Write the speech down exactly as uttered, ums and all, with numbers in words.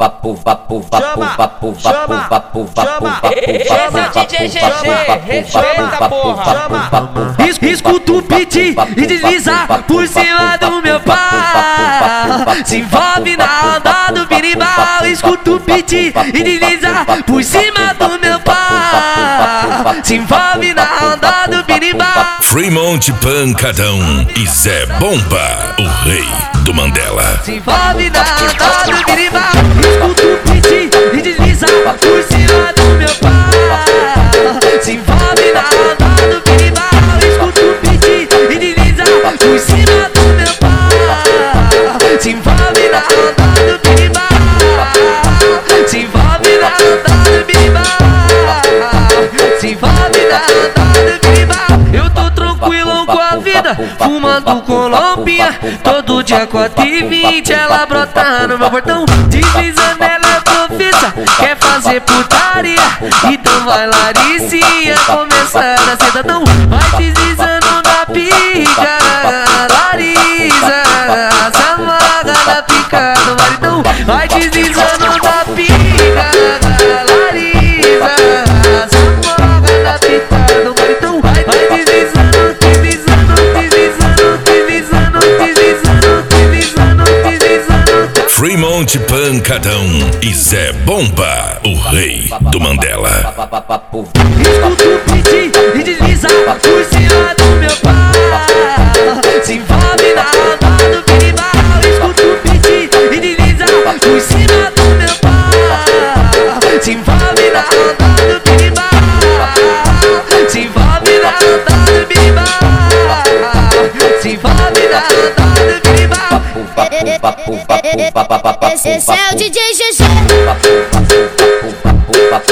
Vapo, vapo, vapo, vapo, vapo, vapo, vapo, vapo. Esse é o D J G G, respeita, porra. Escuta o beat e desliza por cima do meu pau. Se envolve na onda do birimbau. Escuta o beat e desliza por cima do meu pau. Se envolve na onda do birimbau. Fremont Pancadão e Zé Bomba, o rei do Mandela. Se envolve na onda do birimbau. Escuta o beat e desliza por cima do meu pau. Se envolve na onda do birimbau. Escuta o beat e desliza por cima do meu pau. Se envolve na onda do birimbau. Se envolve na onda do birimbau. Se envolve na onda do birimbau. Eu tô tranquilão com a vida, fumando colombinha. Todo dia quatro e vinte ela brota no meu portão. Deslizando ela é profissa, quer fazer putaria. Então vai Laricinha, começar a cidadão. Vai deslizando na pica, Larissa, se amarra na pica do maridão. Vai deslizando na pica, Larissa, se amarra na pica do maridão. Vai deslizando, deslizando, deslizando, deslizando, deslizando, deslizando, deslizando. Fremont Pancadão e Zé Bomba, o rei do Mandela. Escuta o beat e desliza por cima do meu pau. Se envolve na onda do birimbau. Escuta o beat e desliza por cima do meu pau. Se envolve na onda do birimbau. Se envolve na onda do birimbau. Se envolve na onda do birimbau. Esse é o D J G G.